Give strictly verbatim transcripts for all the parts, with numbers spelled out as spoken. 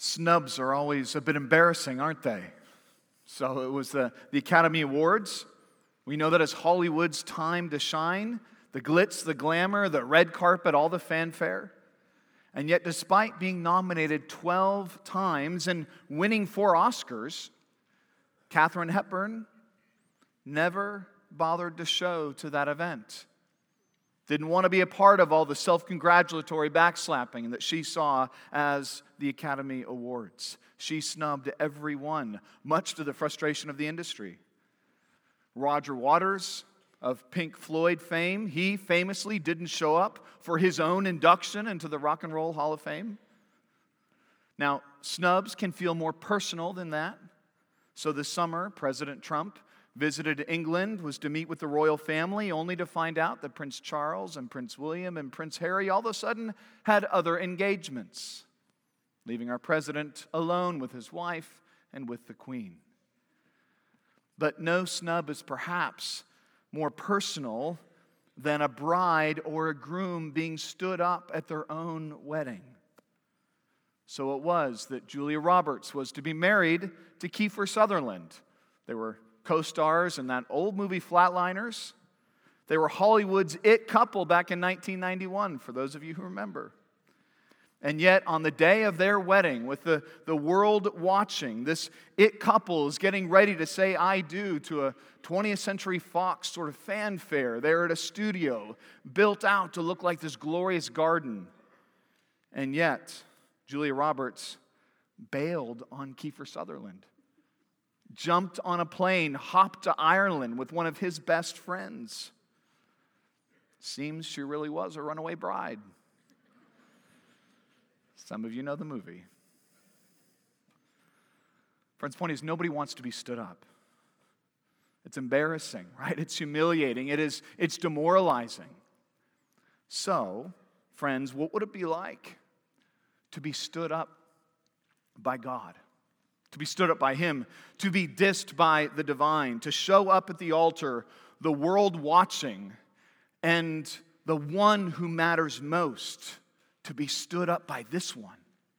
Snubs are always a bit embarrassing, aren't they? So it was the, the Academy Awards. We know that it's Hollywood's time to shine. The glitz, the glamour, the red carpet, all the fanfare. And yet, despite being nominated twelve times and winning four Oscars, Katharine Hepburn never bothered to show to that event. Didn't want to be a part of all the self-congratulatory backslapping that she saw as the Academy Awards. She snubbed everyone, much to the frustration of the industry. Roger Waters of Pink Floyd fame, he famously didn't show up for his own induction into the Rock and Roll Hall of Fame. Now, snubs can feel more personal than that. So this summer, President Trump visited England, was to meet with the royal family, only to find out that Prince Charles and Prince William and Prince Harry all of a sudden had other engagements, leaving our president alone with his wife and with the Queen. But no snub is perhaps more personal than a bride or a groom being stood up at their own wedding. So it was that Julia Roberts was to be married to Kiefer Sutherland. They were co-stars in that old movie Flatliners. They were Hollywood's it couple back in nineteen ninety-one, for those of you who remember. And yet, on the day of their wedding, with the, the world watching, this it couple is getting ready to say I do to a twentieth Century Fox sort of fanfare. They're at a studio built out to look like this glorious garden. And yet, Julia Roberts bailed on Kiefer Sutherland, jumped on a plane, hopped to Ireland with one of his best friends. Seems she really was a runaway bride. Some of you know the movie. Friends, the point is, nobody wants to be stood up. It's embarrassing, right? It's humiliating. It is, it's demoralizing. So, friends, what would it be like to be stood up by God? To be stood up by Him, to be dissed by the divine, to show up at the altar, the world watching, and the one who matters most, to be stood up by this one.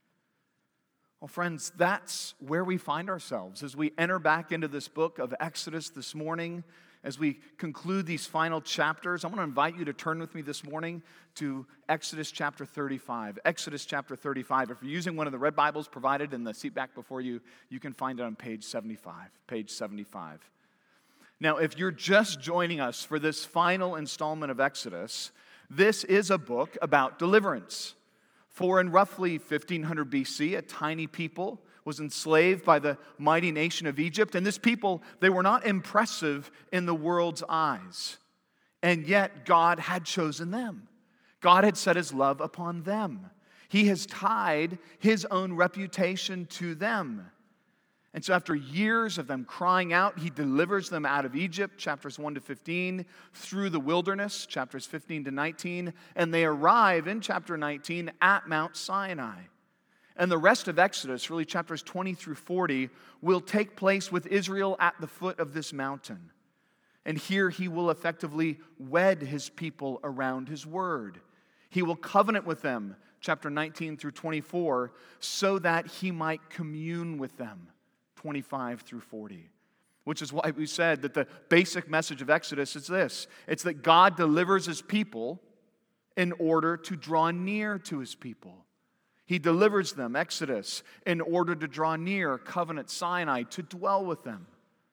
Well, friends, that's where we find ourselves as we enter back into this book of Exodus this morning. As we conclude these final chapters, I want to invite you to turn with me this morning to Exodus chapter thirty-five. Exodus chapter thirty-five. If you're using one of the red Bibles provided in the seat back before you, you can find it on page seventy-five. Page seventy-five. Now, if you're just joining us for this final installment of Exodus, this is a book about deliverance. For in roughly fifteen hundred B C, a tiny people was enslaved by the mighty nation of Egypt. And this people, they were not impressive in the world's eyes. And yet God had chosen them. God had set His love upon them. He has tied His own reputation to them. And so after years of them crying out, He delivers them out of Egypt, chapters one to fifteen, through the wilderness, chapters fifteen to nineteen, and they arrive in chapter nineteen at Mount Sinai. And the rest of Exodus, really chapters twenty through forty, will take place with Israel at the foot of this mountain. And here He will effectively wed His people around His word. He will covenant with them, chapter nineteen through twenty-four, so that He might commune with them, twenty-five through forty. Which is why we said that the basic message of Exodus is this. It's that God delivers His people in order to draw near to His people. He delivers them, Exodus, in order to draw near, covenant Sinai, to dwell with them.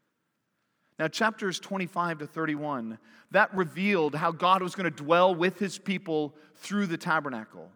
Now, chapters twenty-five to thirty-one, that revealed how God was going to dwell with His people through the tabernacle.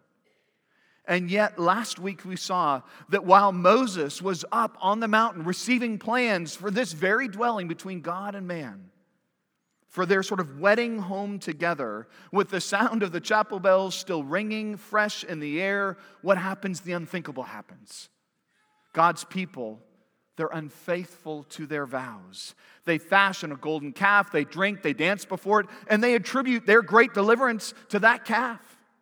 And yet, last week we saw that while Moses was up on the mountain receiving plans for this very dwelling between God and man, for their sort of wedding home together, with the sound of the chapel bells still ringing fresh in the air, what happens? The unthinkable happens. God's people, they're unfaithful to their vows. They fashion a golden calf, they drink, they dance before it, and they attribute their great deliverance to that calf.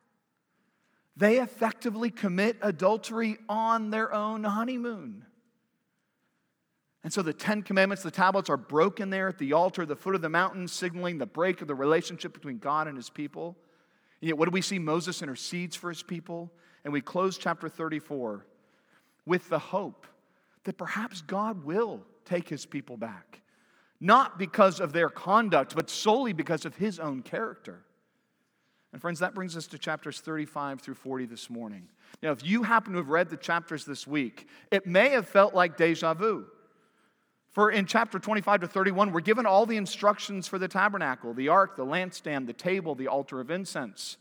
They effectively commit adultery on their own honeymoon. And so the Ten Commandments, the tablets, are broken there at the altar, the foot of the mountain, signaling the break of the relationship between God and His people. And yet, what do we see? Moses intercedes for His people. And we close chapter thirty-four with the hope that perhaps God will take his people back. Not because of their conduct, but solely because of his own character. And friends, that brings us to chapters thirty-five through forty this morning. Now, if you happen to have read the chapters this week, it may have felt like deja vu. For in chapter twenty-five to thirty-one, we're given all the instructions for the tabernacle, the ark, the lampstand, the table, the altar of incense,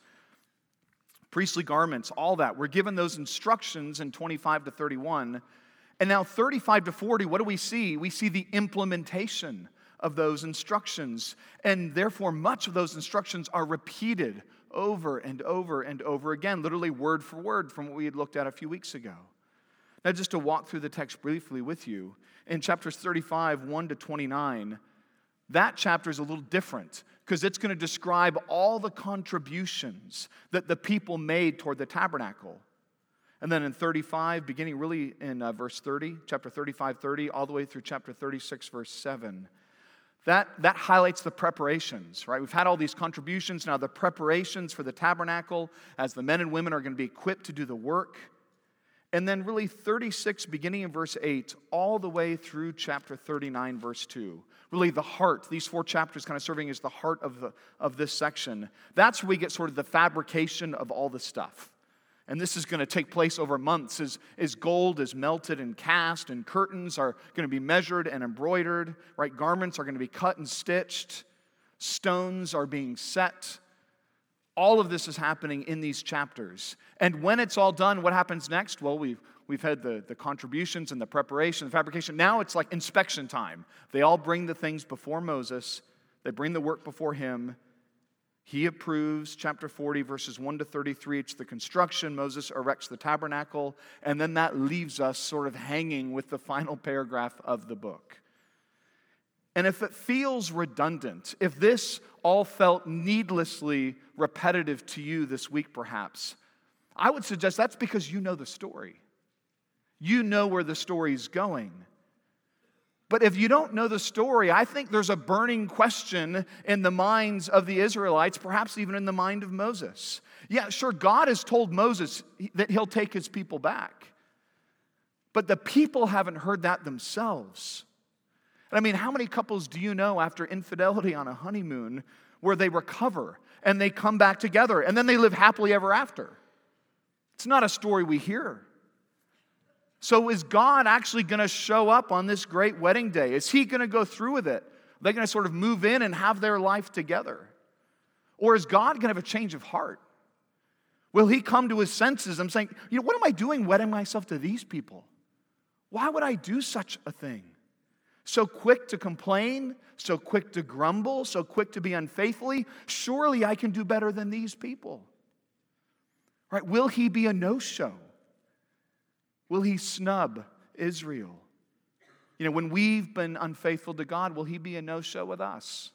priestly garments, all that. We're given those instructions in twenty-five to thirty-one. And now thirty-five to forty, what do we see? We see the implementation of those instructions. And therefore, much of those instructions are repeated over and over and over again, literally word for word from what we had looked at a few weeks ago. Now, just to walk through the text briefly with you, in chapters thirty-five, one to twenty-nine, that chapter is a little different because it's going to describe all the contributions that the people made toward the tabernacle. And then in thirty-five, beginning really in uh, verse thirty, chapter thirty-five, thirty, all the way through chapter thirty-six, verse seven, that, that highlights the preparations, right? We've had all these contributions, now the preparations for the tabernacle as the men and women are going to be equipped to do the work. And then really thirty-six, beginning in verse eight, all the way through chapter thirty-nine, verse two. Really the heart, these four chapters kind of serving as the heart of, the, of this section. That's where we get sort of the fabrication of all the stuff. And this is going to take place over months as, as gold is melted and cast, and curtains are going to be measured and embroidered, right? Garments are going to be cut and stitched. Stones are being set. All of this is happening in these chapters. And when it's all done, what happens next? Well, we've, we've had the, the contributions and the preparation, the fabrication. Now it's like inspection time. They all bring the things before Moses. They bring the work before him. He approves, chapter forty, verses one to thirty-three. It's the construction. Moses erects the tabernacle. And then that leaves us sort of hanging with the final paragraph of the book. And if it feels redundant, if this all felt needlessly repetitive to you this week perhaps, I would suggest that's because you know the story. You know where the story's going. But if you don't know the story, I think there's a burning question in the minds of the Israelites, perhaps even in the mind of Moses. Yeah, sure, God has told Moses that he'll take his people back. But the people haven't heard that themselves. And I mean, how many couples do you know after infidelity on a honeymoon where they recover and they come back together and then they live happily ever after? It's not a story we hear. So is God actually going to show up on this great wedding day? Is he going to go through with it? Are they going to sort of move in and have their life together? Or is God going to have a change of heart? Will he come to his senses? I'm saying, you know, what am I doing wedding myself to these people? Why would I do such a thing? So quick to complain, so quick to grumble, so quick to be unfaithfully. Surely I can do better than these people. Right? Will he be a no-show? Will he snub Israel? You know, when we've been unfaithful to God, will he be a no-show with us?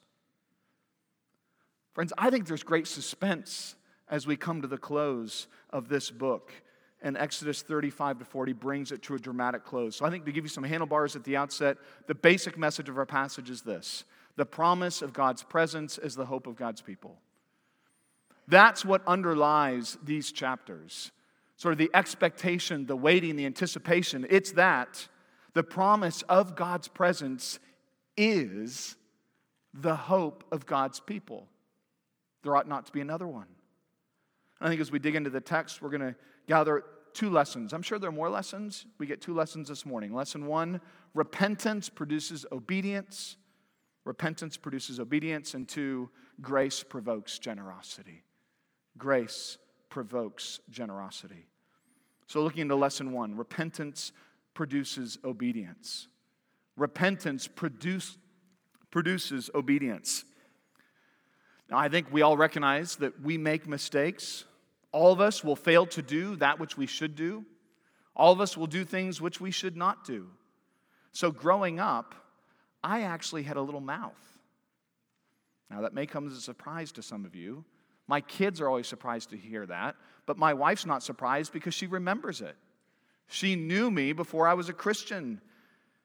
Friends, I think there's great suspense as we come to the close of this book. And Exodus thirty-five to forty brings it to a dramatic close. So I think to give you some handlebars at the outset, the basic message of our passage is this: the promise of God's presence is the hope of God's people. That's what underlies these chapters. Sort of the expectation, the waiting, the anticipation. It's that the promise of God's presence is the hope of God's people. There ought not to be another one. I think as we dig into the text, we're going to gather two lessons. I'm sure there are more lessons. We get two lessons this morning. Lesson one, repentance produces obedience. Repentance produces obedience. And two, grace provokes generosity. Grace provokes generosity. So looking into lesson one, repentance produces obedience. Repentance produce, produces obedience. Now, I think we all recognize that we make mistakes. All of us will fail to do that which we should do. All of us will do things which we should not do. So growing up, I actually had a little mouth. Now, that may come as a surprise to some of you. My kids are always surprised to hear that, but my wife's not surprised because she remembers it. She knew me before I was a Christian.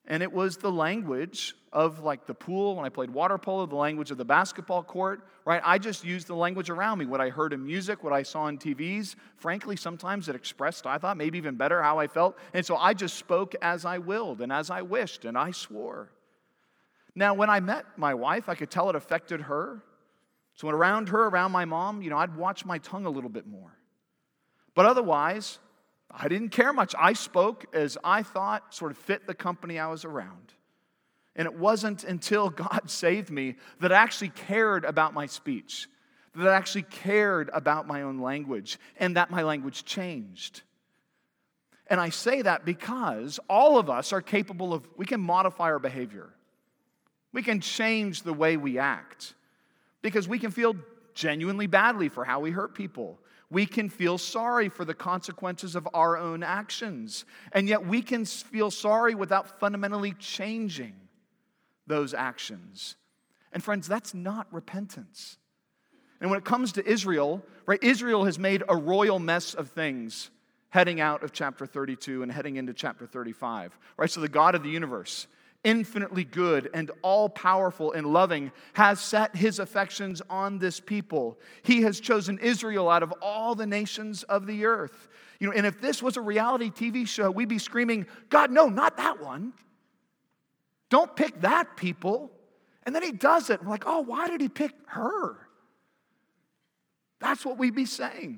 And it was the language of like the pool when I played water polo, the language of the basketball court, right? I just used the language around me, what I heard in music, what I saw on T Vs. Frankly, sometimes it expressed, I thought, maybe even better how I felt. And so I just spoke as I willed and as I wished, and I swore. Now, when I met my wife, I could tell it affected her. So when around her, around my mom, you know, I'd watch my tongue a little bit more. But otherwise, I didn't care much. I spoke as I thought sort of fit the company I was around. And it wasn't until God saved me that I actually cared about my speech, that I actually cared about my own language, and that my language changed. And I say that because all of us are capable of, we can modify our behavior. We can change the way we act because we can feel genuinely badly for how we hurt people. We can feel sorry for the consequences of our own actions. And yet we can feel sorry without fundamentally changing those actions. And friends, that's not repentance. And when it comes to Israel, right, Israel has made a royal mess of things heading out of chapter thirty-two and heading into chapter thirty-five. Right? So the God of the universe, infinitely good and all-powerful and loving, has set his affections on this people. He has chosen Israel out of all the nations of the earth. You know, and if this was a reality T V show, we'd be screaming, God, no, not that one. Don't pick that people. And then he does it. We're like, oh, why did he pick her? That's what we'd be saying.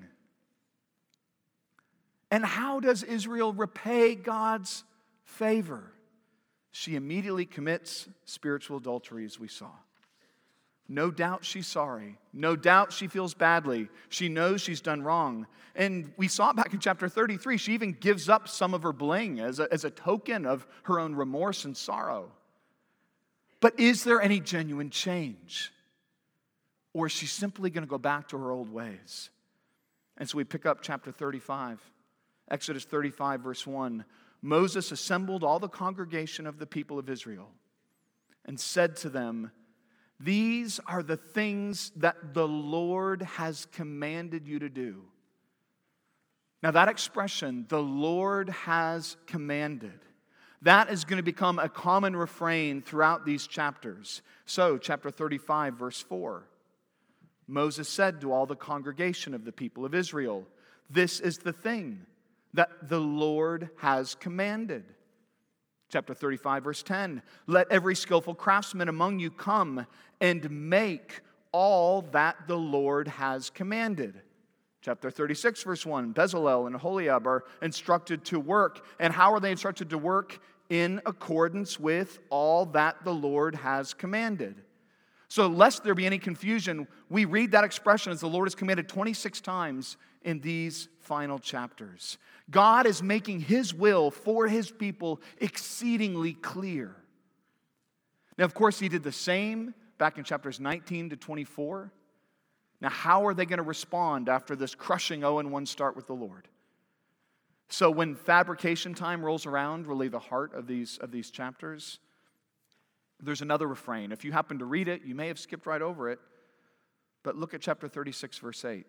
And how does Israel repay God's favor? She immediately commits spiritual adultery, as we saw. No doubt she's sorry. No doubt she feels badly. She knows she's done wrong. And we saw back in chapter thirty-three, she even gives up some of her bling as a, as a token of her own remorse and sorrow. But is there any genuine change? Or is she simply going to go back to her old ways? And so we pick up chapter thirty-five. Exodus thirty-five, verse one. Moses assembled all the congregation of the people of Israel and said to them, these are the things that the Lord has commanded you to do. Now that expression, the Lord has commanded, that is going to become a common refrain throughout these chapters. So, chapter thirty-five, verse four. Moses said to all the congregation of the people of Israel, this is the thing that the Lord has commanded. Chapter thirty-five, verse ten. Let every skillful craftsman among you come and make all that the Lord has commanded. Chapter thirty-six, verse one. Bezalel and Aholiab are instructed to work. And how are they instructed to work? In accordance with all that the Lord has commanded. So lest there be any confusion, we read that expression as the Lord has commanded twenty-six times in these final chapters. God is making his will for his people exceedingly clear. Now, of course, he did the same back in chapters nineteen to twenty-four. Now, how are they going to respond after this crushing oh and one start with the Lord? So when fabrication time rolls around, really the heart of these, of these chapters, there's another refrain. If you happen to read it, you may have skipped right over it, but look at chapter thirty-six, verse eight.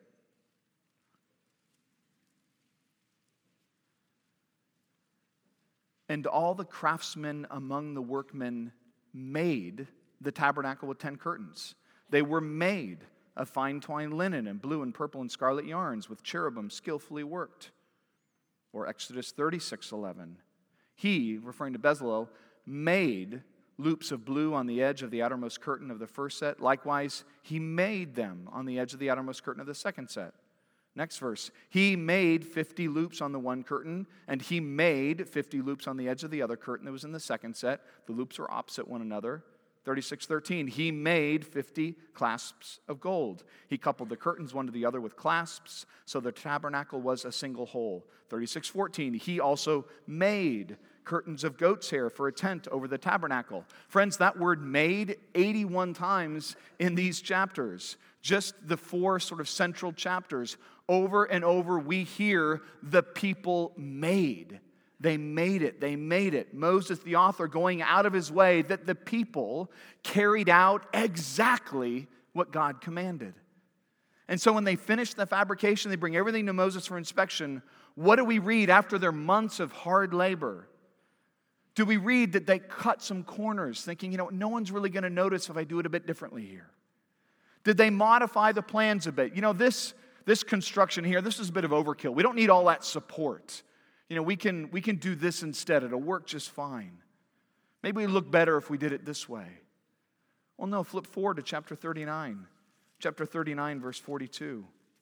And all the craftsmen among the workmen made the tabernacle with ten curtains. They were made of fine twined linen and blue and purple and scarlet yarns with cherubim skillfully worked. Or Exodus thirty-six eleven. He, referring to Bezalel, made loops of blue on the edge of the outermost curtain of the first set. Likewise, he made them on the edge of the outermost curtain of the second set. Next verse. He made fifty loops on the one curtain, and he made fifty loops on the edge of the other curtain that was in the second set. The loops were opposite one another. thirty-six thirteen. He made fifty clasps of gold. He coupled the curtains one to the other with clasps, so the tabernacle was a single whole. thirty-six fourteen. He also made curtains of goat's hair for a tent over the tabernacle. Friends, that word made eighty-one times in these chapters. Just the four sort of central chapters. Over and over we hear the people made. They made it. They made it. Moses, the author, going out of his way that the people carried out exactly what God commanded. And so when they finish the fabrication, they bring everything to Moses for inspection. What do we read after their months of hard labor? Do we read that they cut some corners, thinking, you know, no one's really going to notice if I do it a bit differently here? Did they modify the plans a bit? You know, this, this construction here, this is a bit of overkill. We don't need all that support. You know, we can, we can do this instead. It'll work just fine. Maybe we look better if we did it this way. Well, no, flip forward to chapter thirty-nine. Chapter thirty-nine, verse forty-two.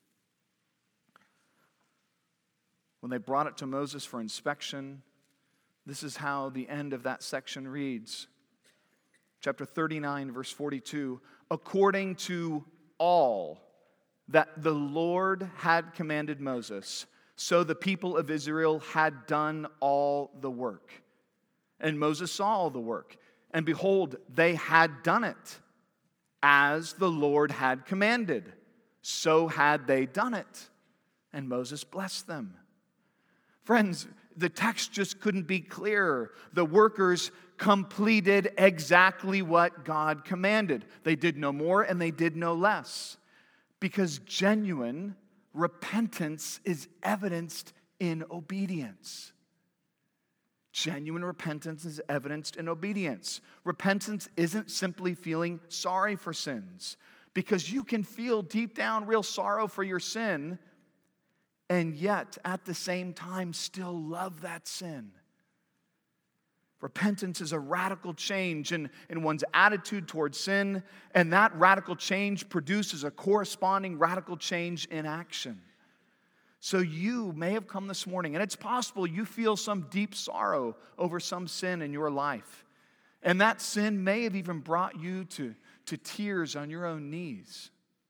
When they brought it to Moses for inspection, this is how the end of that section reads. Chapter thirty-nine, verse forty-two. According to all that the Lord had commanded Moses, so the people of Israel had done all the work. And Moses saw all the work, and behold, they had done it, as the Lord had commanded. So had they done it, and Moses blessed them. Friends, the text just couldn't be clearer. The workers completed exactly what God commanded. They did no more and they did no less. Because genuine repentance is evidenced in obedience. Genuine repentance is evidenced in obedience. Repentance isn't simply feeling sorry for sins, because you can feel deep down real sorrow for your sin and yet at the same time still love that sin. Repentance is a radical change in, in one's attitude towards sin, and that radical change produces a corresponding radical change in action. So you may have come this morning, and it's possible you feel some deep sorrow over some sin in your life. And that sin may have even brought you to, to tears on your own knees.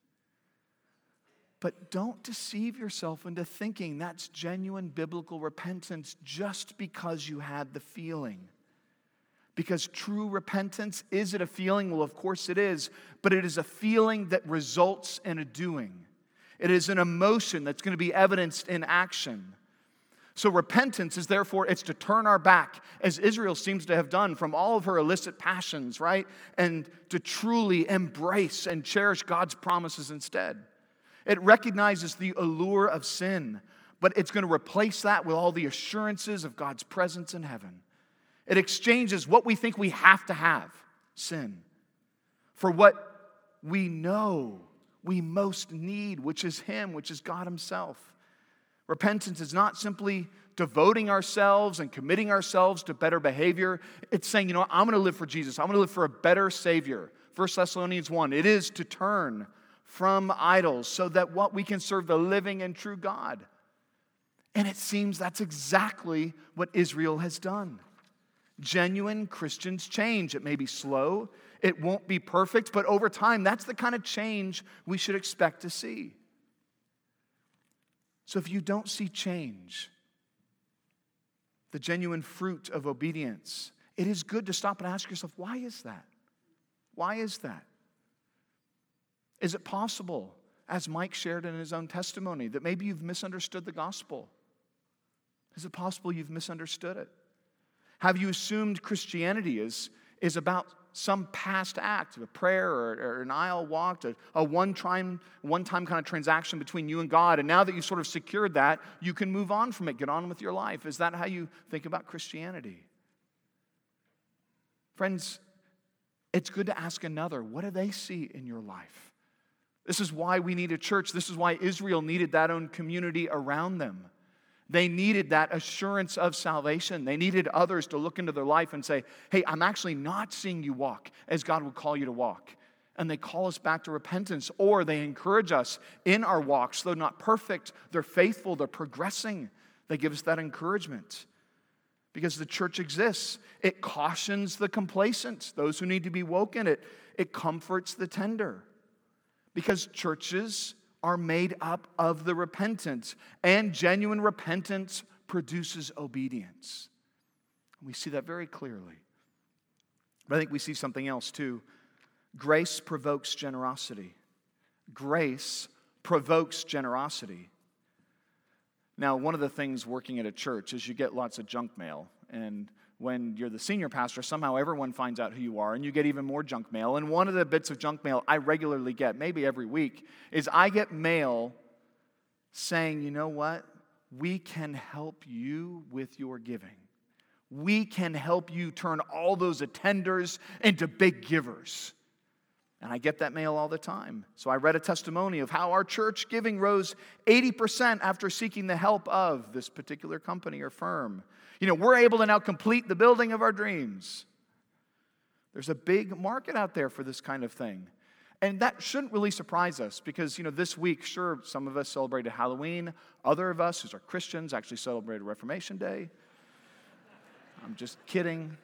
But don't deceive yourself into thinking that's genuine biblical repentance just because you had the feeling. Because true repentance, is it a feeling? Well, of course it is. But it is a feeling that results in a doing. It is an emotion that's going to be evidenced in action. So repentance is therefore, it's to turn our back, as Israel seems to have done, from all of her illicit passions, right? And to truly embrace and cherish God's promises instead. It recognizes the allure of sin, but it's going to replace that with all the assurances of God's presence in heaven. It exchanges what we think we have to have, sin, for what we know we most need, which is Him, which is God Himself. Repentance is not simply devoting ourselves and committing ourselves to better behavior. It's saying, you know what, I'm going to live for Jesus. I'm going to live for a better Savior. First Thessalonians one, it is to turn from idols so that what we can serve the living and true God. And it seems that's exactly what Israel has done. Genuine Christians change. It may be slow, it won't be perfect, but over time, that's the kind of change we should expect to see. So if you don't see change, the genuine fruit of obedience, it is good to stop and ask yourself, why is that? Why is that? Is it possible, as Mike shared in his own testimony, that maybe you've misunderstood the gospel? Is it possible you've misunderstood it? Have you assumed Christianity is, is about some past act, a prayer or, or an aisle walked, a, a one-time, one-time kind of transaction between you and God, and now that you've sort of secured that, you can move on from it, get on with your life? Is that how you think about Christianity? Friends, it's good to ask another, what do they see in your life? This is why we need a church. This is why Israel needed that own community around them. They needed that assurance of salvation. They needed others to look into their life and say, hey, I'm actually not seeing you walk as God would call you to walk. And they call us back to repentance, or they encourage us in our walks. Though not perfect, they're faithful, they're progressing. They give us that encouragement. Because the church exists. It cautions the complacent, those who need to be woken. It, it comforts the tender. Because churches are made up of the repentant, and genuine repentance produces obedience. We see that very clearly. But I think we see something else too. Grace provokes generosity. Grace provokes generosity. Now, one of the things working at a church is you get lots of junk mail, and when you're the senior pastor, somehow everyone finds out who you are, and you get even more junk mail. And one of the bits of junk mail I regularly get, maybe every week, is I get mail saying, you know what? We can help you with your giving. We can help you turn all those attenders into big givers. And I get that mail all the time. So I read a testimony of how our church giving rose eighty percent after seeking the help of this particular company or firm. You know, we're able to now complete the building of our dreams. There's a big market out there for this kind of thing. And that shouldn't really surprise us because, you know, this week, sure, some of us celebrated Halloween. Other of us, who are Christians, actually celebrated Reformation Day. I'm just kidding.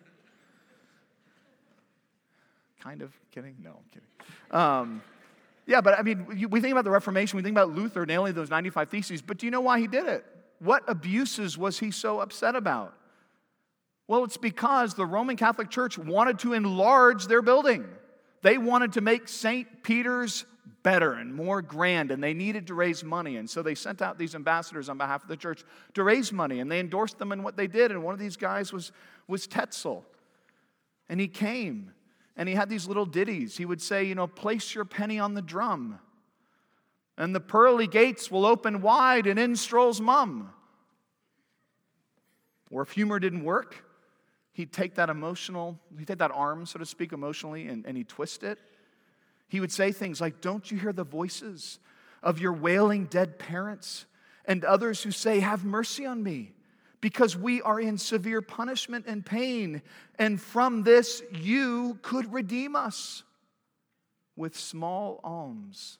Kind of kidding? No, I'm kidding. Um, yeah, but I mean, we think about the Reformation, we think about Luther nailing those ninety-five Theses, but do you know why he did it? What abuses was he so upset about? Well, it's because the Roman Catholic Church wanted to enlarge their building. They wanted to make Saint Peter's better and more grand, and they needed to raise money. And so they sent out these ambassadors on behalf of the church to raise money, and they endorsed them in what they did. And one of these guys was, was Tetzel. And he came, and he had these little ditties. He would say, you know, place your penny on the drum, and the pearly gates will open wide, and in strolls Mum. Or if humor didn't work, he'd take that emotional, he'd take that arm, so to speak, emotionally, and, and he'd twist it. He would say things like, don't you hear the voices of your wailing dead parents and others who say, have mercy on me, because we are in severe punishment and pain, and from this you could redeem us with small alms.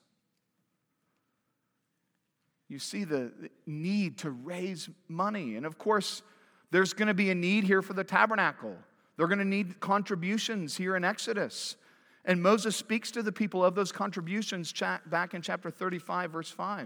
You see the need to raise money. And of course, there's going to be a need here for the tabernacle. They're going to need contributions here in Exodus. And Moses speaks to the people of those contributions back in chapter thirty-five, verse five.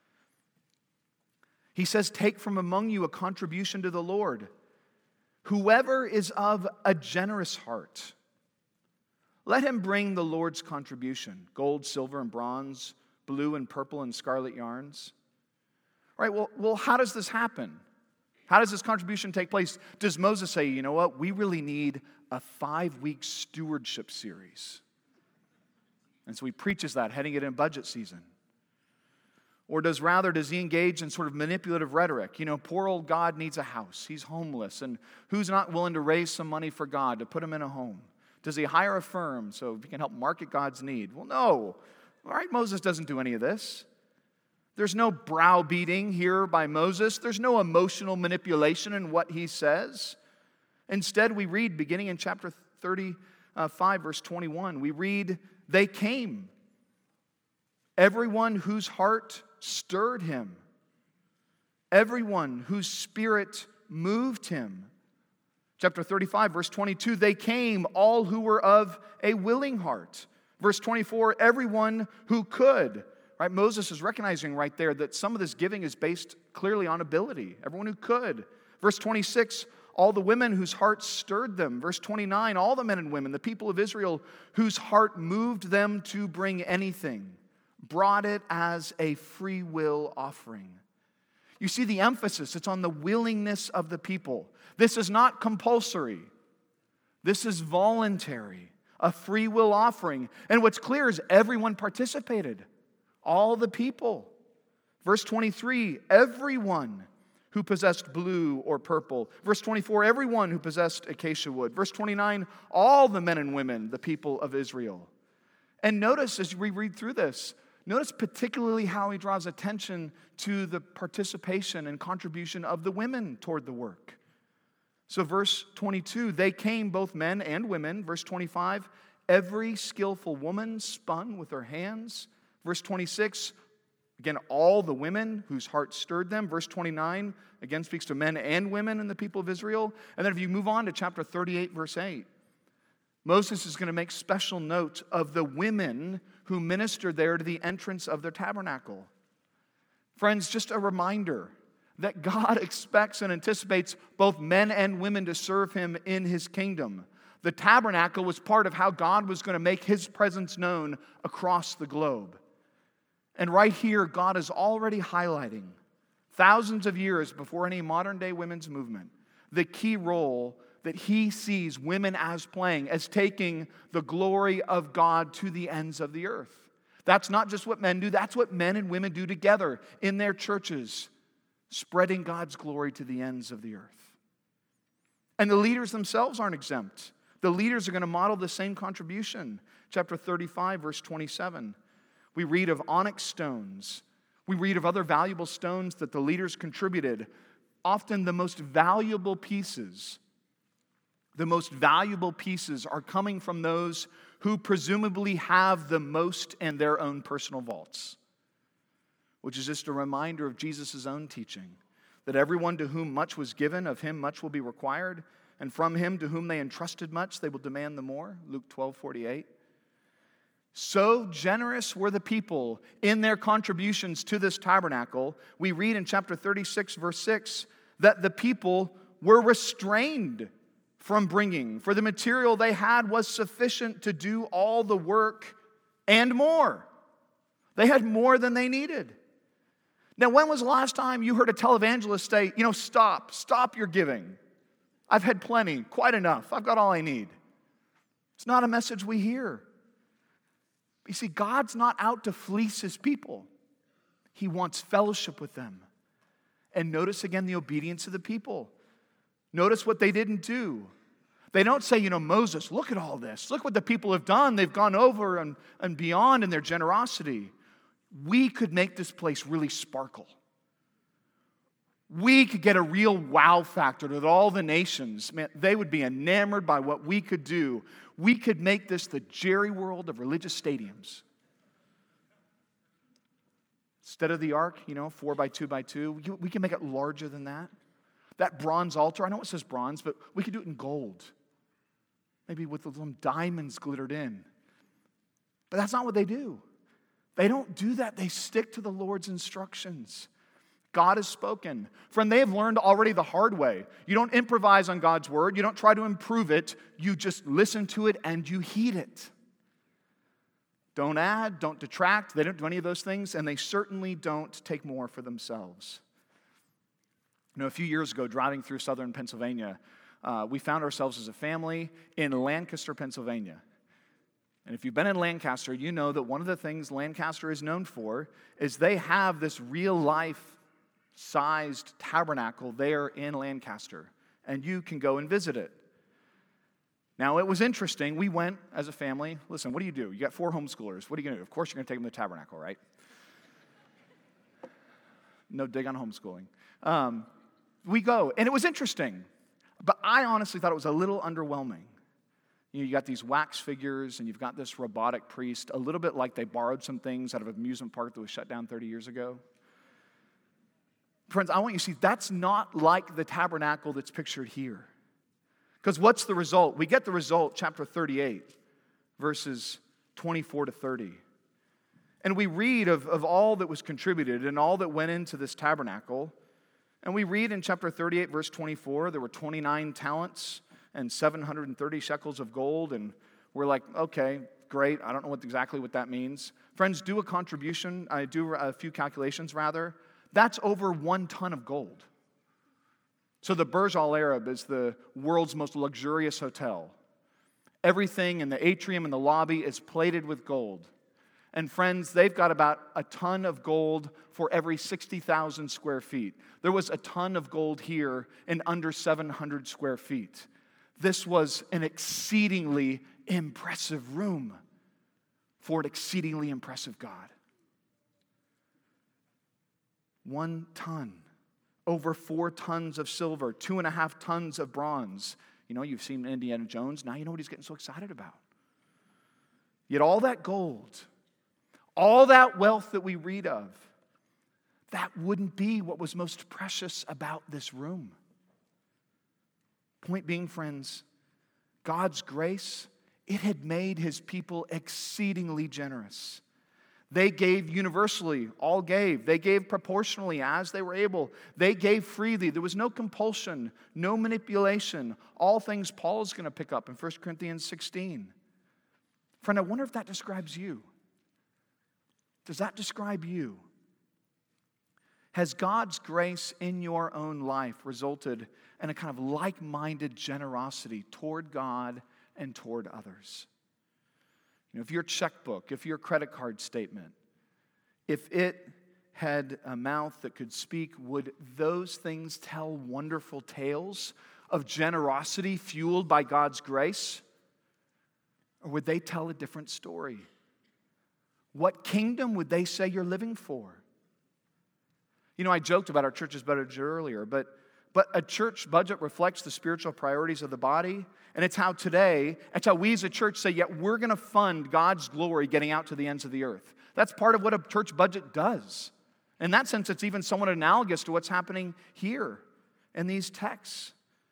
He says, take from among you a contribution to the Lord. Whoever is of a generous heart, let him bring the Lord's contribution, gold, silver, and bronze, blue and purple and scarlet yarns. All right, well, well, how does this happen? How does this contribution take place? Does Moses say, you know what, we really need a five-week stewardship series? And so he preaches that, heading it in budget season. Or does rather, does he engage in sort of manipulative rhetoric? You know, poor old God needs a house. He's homeless. And who's not willing to raise some money for God to put him in a home? Does he hire a firm so he can help market God's need? Well, no. All right, Moses doesn't do any of this. There's no browbeating here by Moses. There's no emotional manipulation in what he says. Instead, we read, beginning in chapter thirty-five, verse twenty-one, we read, they came, everyone whose heart stirred him, everyone whose spirit moved him. Chapter thirty-five, verse twenty-two, they came, all who were of a willing heart. Verse twenty-four, everyone who could. Right? Moses is recognizing right there that some of this giving is based clearly on ability. Everyone who could. Verse twenty-six, all the women whose hearts stirred them. Verse twenty-nine, all the men and women, the people of Israel, whose heart moved them to bring anything, brought it as a free will offering. You see the emphasis, it's on the willingness of the people. This is not compulsory. This is voluntary, a free will offering. And what's clear is everyone participated. All the people. Verse twenty-three, everyone who possessed blue or purple. Verse twenty-four, everyone who possessed acacia wood. Verse twenty-nine, all the men and women, the people of Israel. And notice as we read through this, notice particularly how he draws attention to the participation and contribution of the women toward the work. So verse twenty-two, they came, both men and women. Verse twenty-five, every skillful woman spun with her hands. Verse twenty-six, again, all the women whose hearts stirred them. Verse twenty-nine, again, speaks to men and women in the people of Israel. And then if you move on to chapter thirty-eight, verse eight, Moses is going to make special note of the women who ministered there to the entrance of their tabernacle. Friends, just a reminder that God expects and anticipates both men and women to serve him in his kingdom. The tabernacle was part of how God was going to make his presence known across the globe. And right here, God is already highlighting, thousands of years before any modern-day women's movement, the key role that he sees women as playing, as taking the glory of God to the ends of the earth. That's not just what men do, that's what men and women do together in their churches, spreading God's glory to the ends of the earth. And the leaders themselves aren't exempt. The leaders are going to model the same contribution. Chapter thirty-five, verse twenty-seven. We read of onyx stones. We read of other valuable stones that the leaders contributed. Often the most valuable pieces, the most valuable pieces are coming from those who presumably have the most in their own personal vaults. Which is just a reminder of Jesus' own teaching. That everyone to whom much was given, of him much will be required. And from him to whom they entrusted much, they will demand the more. Luke twelve forty-eight. So generous were the people in their contributions to this tabernacle. We read in chapter thirty-six, verse six, that the people were restrained from bringing, for the material they had was sufficient to do all the work and more. They had more than they needed. Now, when was the last time you heard a televangelist say, you know, stop, stop your giving? I've had plenty, quite enough. I've got all I need. It's not a message we hear. You see, God's not out to fleece his people. He wants fellowship with them. And notice again the obedience of the people. Notice what they didn't do. They don't say, you know, Moses, look at all this. Look what the people have done. They've gone over and, and beyond in their generosity. We could make this place really sparkle. We could get a real wow factor that all the nations, man, they would be enamored by what we could do. We could make this the Jerry World of religious stadiums. Instead of the ark, you know, four by two by two, we can make it larger than that. That bronze altar, I know it says bronze, but we could do it in gold. Maybe with some diamonds glittered in. But that's not what they do. They don't do that. They stick to the Lord's instructions. God has spoken. Friend, they have learned already the hard way. You don't improvise on God's word. You don't try to improve it. You just listen to it and you heed it. Don't add, don't detract. They don't do any of those things, and they certainly don't take more for themselves. You know, a few years ago, driving through southern Pennsylvania, uh, we found ourselves as a family in Lancaster, Pennsylvania. And if you've been in Lancaster, you know that one of the things Lancaster is known for is they have this real-life sized tabernacle there in Lancaster, and you can go and visit it. Now, it was interesting. We went as a family. Listen, what do you do? You got four homeschoolers. What are you going to do? Of course, you're going to take them to the tabernacle, right? No dig on homeschooling. Um, we go, and it was interesting, but I honestly thought it was a little underwhelming. You know, you got these wax figures, and you've got this robotic priest, a little bit like they borrowed some things out of an amusement park that was shut down thirty years ago. Friends, I want you to see that's not like the tabernacle that's pictured here. Because what's the result? We get the result, chapter thirty-eight, verses twenty-four to thirty. And we read of, of all that was contributed and all that went into this tabernacle. And we read in chapter thirty-eight, verse twenty-four, there were twenty-nine talents and seven hundred thirty shekels of gold. And we're like, okay, great. I don't know what exactly what that means. Friends, do a contribution. I do a few calculations, rather. That's over one ton of gold. So the Burj Al Arab is the world's most luxurious hotel. Everything in the atrium and the lobby is plated with gold. And friends, they've got about a ton of gold for every sixty thousand square feet. There was a ton of gold here in under seven hundred square feet. This was an exceedingly impressive room for an exceedingly impressive God. One ton. Over four tons of silver, two and a half tons of bronze. You know, you've seen Indiana Jones. Now you know what he's getting so excited about. Yet all that gold, all that wealth that we read of, that wouldn't be what was most precious about this room. Point being, friends, God's grace, it had made his people exceedingly generous. They gave universally, all gave. They gave proportionally as they were able. They gave freely. There was no compulsion, no manipulation. All things Paul is going to pick up in First Corinthians sixteen. Friend, I wonder if that describes you. Does that describe you? Has God's grace in your own life resulted in a kind of like-minded generosity toward God and toward others? You know, if your checkbook, if your credit card statement, if it had a mouth that could speak, would those things tell wonderful tales of generosity fueled by God's grace? Or would they tell a different story? What kingdom would they say you're living for? You know, I joked about our church's budget earlier, but, but a church budget reflects the spiritual priorities of the body, and it's how today, it's how we as a church say, yeah, we're going to fund God's glory getting out to the ends of the earth. That's part of what a church budget does. In that sense, it's even somewhat analogous to what's happening here in these texts.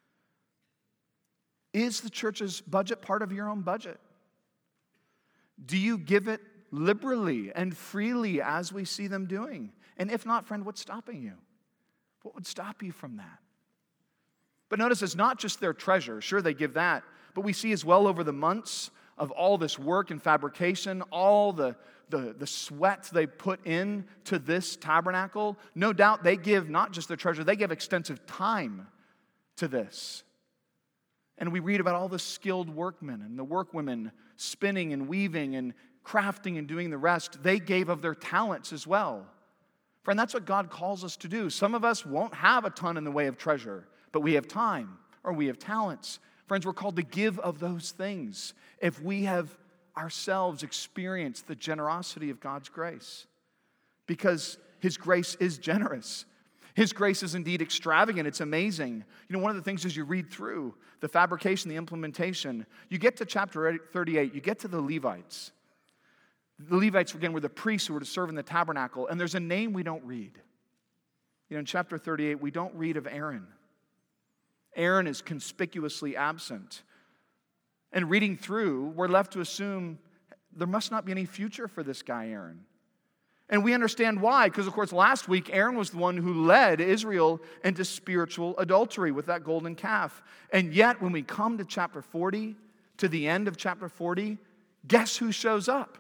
Is the church's budget part of your own budget? Do you give it liberally and freely as we see them doing? And if not, friend, what's stopping you? What would stop you from that? But notice it's not just their treasure. Sure, they give that. But we see as well over the months of all this work and fabrication, all the, the, the sweat they put in to this tabernacle. No doubt they give not just their treasure, they give extensive time to this. And we read about all the skilled workmen and the workwomen spinning and weaving and crafting and doing the rest. They gave of their talents as well. Friend, that's what God calls us to do. Some of us won't have a ton in the way of treasure, but we have time or we have talents. Friends, we're called to give of those things if we have ourselves experienced the generosity of God's grace. Because His grace is generous. His grace is indeed extravagant. It's amazing. You know, one of the things as you read through the fabrication, the implementation, you get to chapter thirty-eight, you get to the Levites. The Levites, again, were the priests who were to serve in the tabernacle, and there's a name we don't read. You know, in chapter thirty-eight, we don't read of Aaron. Aaron is conspicuously absent. And reading through, we're left to assume there must not be any future for this guy, Aaron. And we understand why, because, of course, last week, Aaron was the one who led Israel into spiritual adultery with that golden calf. And yet, when we come to chapter forty, to the end of chapter forty, guess who shows up?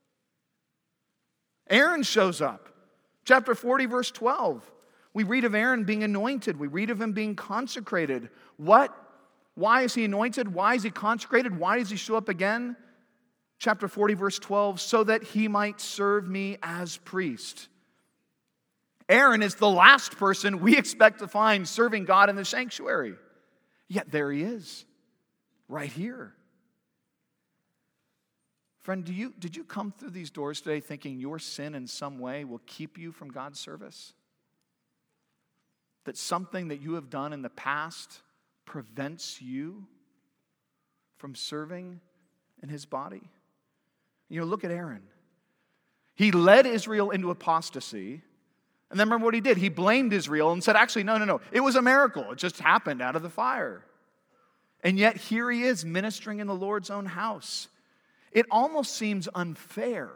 Aaron shows up. Chapter forty, verse twelve. We read of Aaron being anointed. We read of him being consecrated. What? Why is he anointed? Why is he consecrated? Why does he show up again? Chapter forty, verse twelve, so that he might serve me as priest. Aaron is the last person we expect to find serving God in the sanctuary. Yet there he is, right here. Friend, do you, did you come through these doors today thinking your sin in some way will keep you from God's service? That something that you have done in the past prevents you from serving in His body? You know, look at Aaron. He led Israel into apostasy. And then remember what he did? He blamed Israel and said, actually, no, no, no. It was a miracle. It just happened out of the fire. And yet here he is ministering in the Lord's own house. It almost seems unfair.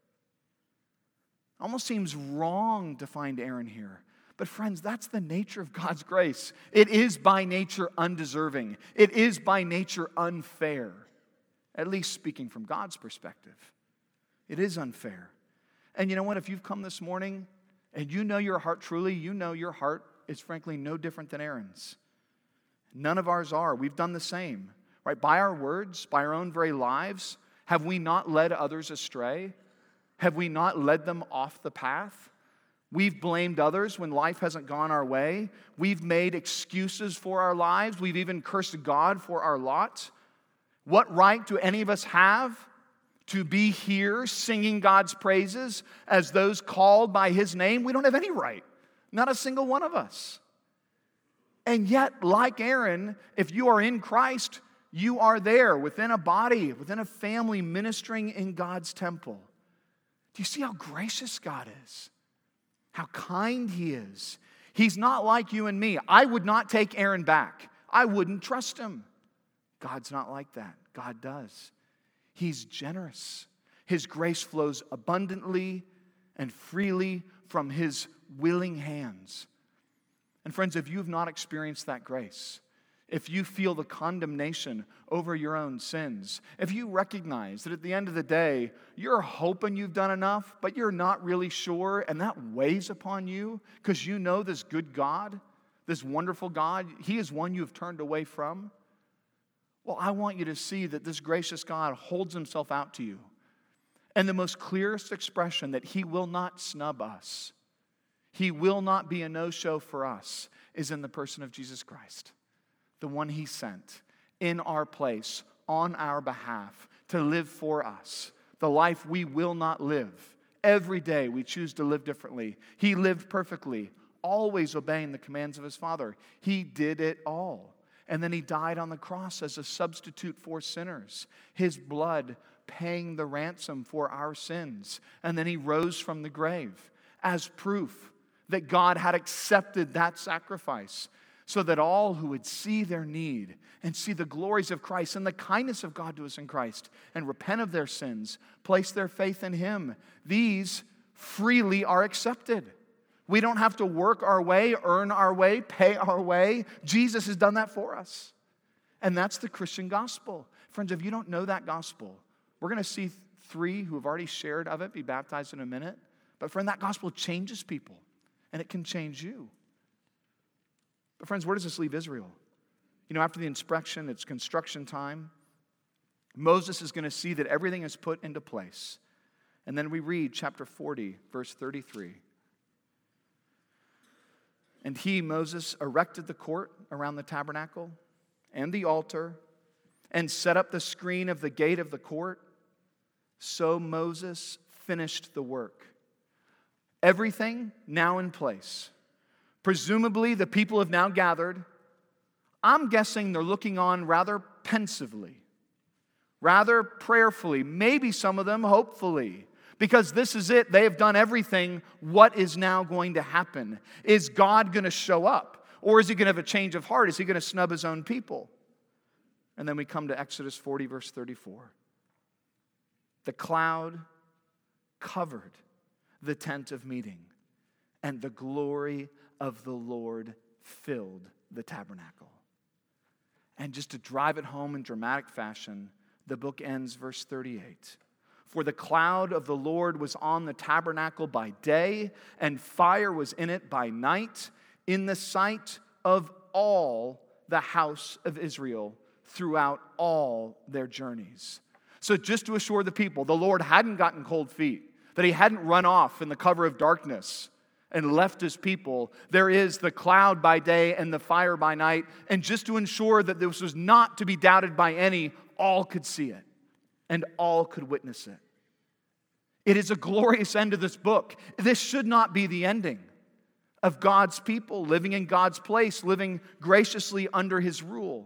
Almost seems wrong to find Aaron here. But friends, that's the nature of God's grace. It is by nature undeserving. It is by nature unfair. At least speaking from God's perspective. It is unfair. And you know what? If you've come this morning and you know your heart truly, you know your heart is frankly no different than Aaron's. None of ours are. We've done the same. Right? By our words, by our own very lives, have we not led others astray? Have we not led them off the path? We've blamed others when life hasn't gone our way. We've made excuses for our lives. We've even cursed God for our lot. What right do any of us have to be here singing God's praises as those called by His name? We don't have any right. Not a single one of us. And yet, like Aaron, if you are in Christ, you are there within a body, within a family, ministering in God's temple. Do you see how gracious God is? How kind He is. He's not like you and me. I would not take Aaron back. I wouldn't trust him. God's not like that. God does. He's generous. His grace flows abundantly and freely from His willing hands. And friends, if you have not experienced that grace, if you feel the condemnation over your own sins, if you recognize that at the end of the day, you're hoping you've done enough, but you're not really sure, and that weighs upon you because you know this good God, this wonderful God, He is one you have turned away from, well, I want you to see that this gracious God holds Himself out to you. And the most clearest expression that He will not snub us, He will not be a no-show for us, is in the person of Jesus Christ. the one he sent in our place, on our behalf, to live for us, the life we will not live. Every day we choose to live differently. He lived perfectly, always obeying the commands of his Father. He did it all. And then he died on the cross as a substitute for sinners. His blood paying the ransom for our sins. And then he rose from the grave as proof that God had accepted that sacrifice, so that all who would see their need and see the glories of Christ and the kindness of God to us in Christ and repent of their sins, place their faith in him, these freely are accepted. We don't have to work our way, earn our way, pay our way. Jesus has done that for us. And that's the Christian gospel. Friends, if you don't know that gospel, we're going to see three who have already shared of it be baptized in a minute. But friend, that gospel changes people, and it can change you. But friends, where does this leave Israel? You know, after the inspection, it's construction time. Moses is going to see that everything is put into place. And then we read chapter forty, verse thirty-three. And he, Moses, erected the court around the tabernacle and the altar and set up the screen of the gate of the court. So Moses finished the work. Everything now in place. Presumably, the people have now gathered. I'm guessing they're looking on rather pensively, rather prayerfully, maybe some of them hopefully, because this is it. They have done everything. What is now going to happen? Is God going to show up? Or is he going to have a change of heart? Is he going to snub his own people? And then we come to Exodus forty, verse thirty-four. The cloud covered the tent of meeting, and the glory of the Lord filled the tabernacle. And just to drive it home in dramatic fashion, the book ends verse thirty-eight. For the cloud of the Lord was on the tabernacle by day, and fire was in it by night, in the sight of all the house of Israel throughout all their journeys. So just to assure the people, the Lord hadn't gotten cold feet, that he hadn't run off in the cover of darkness and left his people. There is the cloud by day and the fire by night. And just to ensure that this was not to be doubted by any, all could see it and all could witness it. It is a glorious end to this book. This should not be the ending of God's people living in God's place, living graciously under his rule.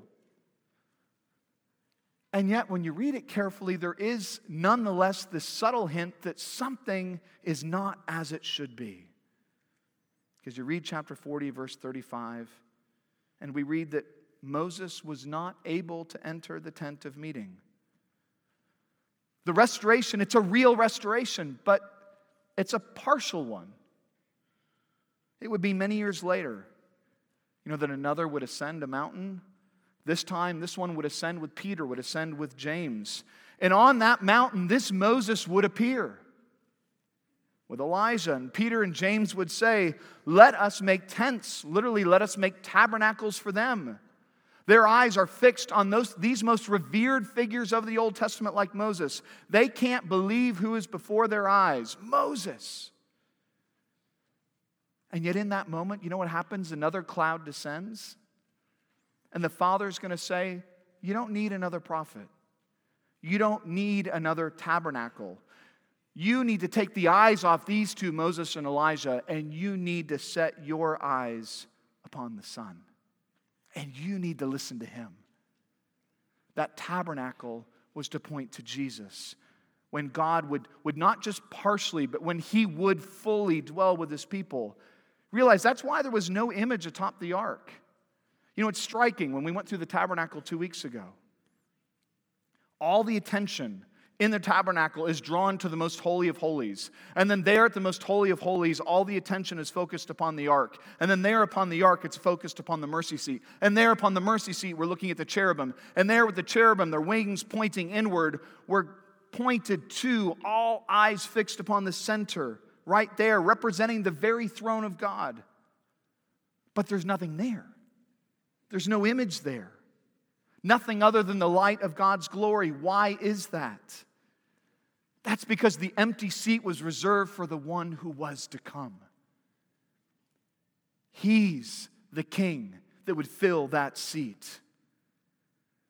And yet, when you read it carefully, there is nonetheless this subtle hint that something is not as it should be. Because you read chapter forty, verse thirty-five, and we read that Moses was not able to enter the tent of meeting. The restoration, it's a real restoration, but it's a partial one. It would be many years later, you know, that another would ascend a mountain. This time, this one would ascend with Peter, would ascend with James. And on that mountain, this Moses would appear with Elijah. And Peter and James would say, let us make tents. Literally, let us make tabernacles for them. Their eyes are fixed on those, these most revered figures of the Old Testament like Moses. They can't believe who is before their eyes. Moses. And yet in that moment, you know what happens? Another cloud descends. And the Father's going to say, you don't need another prophet. You don't need another tabernacle. You need to take the eyes off these two, Moses and Elijah, and you need to set your eyes upon the Son. And you need to listen to him. That tabernacle was to point to Jesus. When God would, would not just partially, but when he would fully dwell with his people. Realize that's why there was no image atop the ark. You know, it's striking when we went through the tabernacle two weeks ago. All the attention in the tabernacle is drawn to the most holy of holies. And then there at the most holy of holies, all the attention is focused upon the ark. And then there upon the ark, it's focused upon the mercy seat. And there upon the mercy seat, we're looking at the cherubim. And there with the cherubim, their wings pointing inward, were pointed to, all eyes fixed upon the center, right there, representing the very throne of God. But there's nothing there. There's no image there. Nothing other than the light of God's glory. Why is that? That's because the empty seat was reserved for the one who was to come. He's the king that would fill that seat.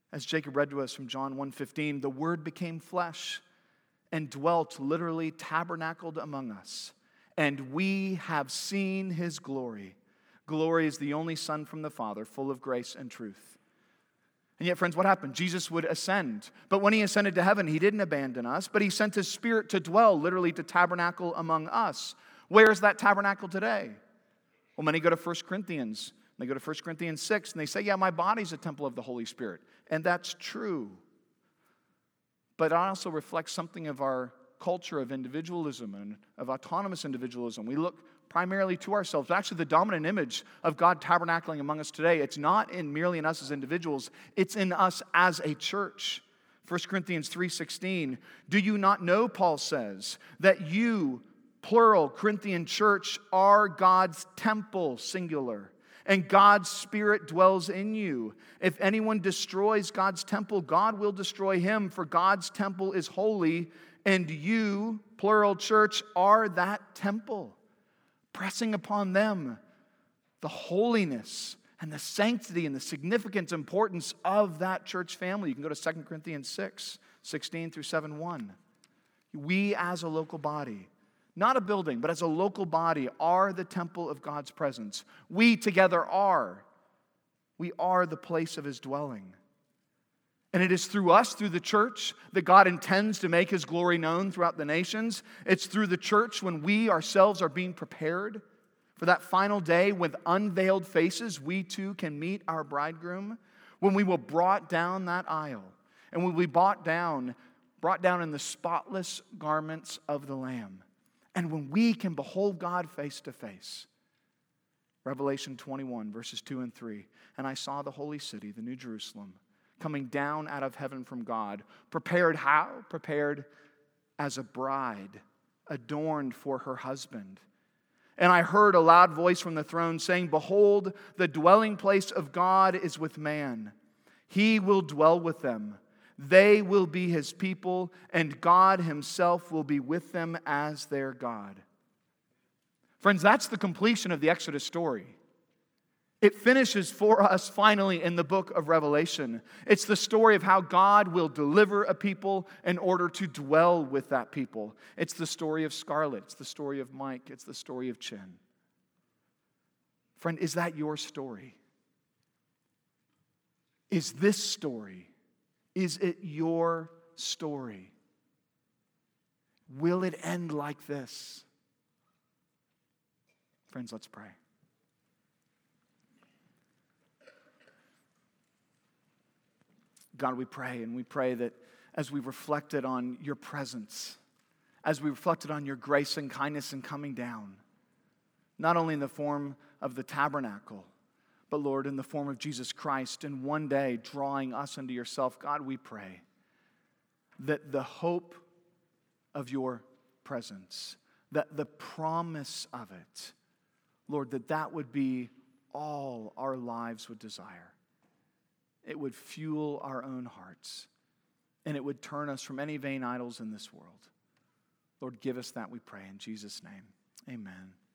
As Jacob read to us from John one fifteen, the Word became flesh and dwelt, literally tabernacled among us. And we have seen his glory. Glory is the only Son from the Father, full of grace and truth. And yet, friends, what happened? Jesus would ascend. But when he ascended to heaven, he didn't abandon us, but he sent his Spirit to dwell, literally to tabernacle among us. Where is that tabernacle today? Well, many go to First Corinthians. They go to First Corinthians six, and they say, yeah, my body's a temple of the Holy Spirit. And that's true. But it also reflects something of our culture of individualism and of autonomous individualism. We look primarily to ourselves. Actually, the dominant image of God tabernacling among us today, it's not in merely in us as individuals, it's in us as a church. First Corinthians three sixteen, do you not know, Paul says, that you, plural, Corinthian church, are God's temple, singular, and God's Spirit dwells in you. If anyone destroys God's temple, God will destroy him, for God's temple is holy, and you, plural church, are that temple. Pressing upon them the holiness and the sanctity and the significant importance of that church family. You can go to Second Corinthians six, sixteen through seven one. We as a local body, not a building, but as a local body, are the temple of God's presence. We together are. We are the place of his dwelling. And it is through us, through the church, that God intends to make his glory known throughout the nations. It's through the church when we ourselves are being prepared for that final day with unveiled faces, we too can meet our bridegroom, when we will brought down that aisle and we will be brought down, brought down in the spotless garments of the Lamb. And when we can behold God face to face. Revelation twenty-one, verses two and three. And I saw the holy city, the New Jerusalem, coming down out of heaven from God. Prepared how? Prepared as a bride, adorned for her husband. And I heard a loud voice from the throne saying, behold, the dwelling place of God is with man. He will dwell with them. They will be his people, and God himself will be with them as their God. Friends, that's the completion of the Exodus story. It finishes for us finally in the book of Revelation. It's the story of how God will deliver a people in order to dwell with that people. It's the story of Scarlett. It's the story of Mike. It's the story of Chin. Friend, is that your story? Is this story? Is it your story? Will it end like this? Friends, let's pray. God, we pray, and we pray that as we reflected on your presence, as we reflected on your grace and kindness in coming down, not only in the form of the tabernacle, but Lord, in the form of Jesus Christ, and one day drawing us into yourself, God, we pray that the hope of your presence, that the promise of it, Lord, that that would be all our lives would desire. It would fuel our own hearts, and it would turn us from any vain idols in this world. Lord, give us that, we pray, in Jesus' name. Amen.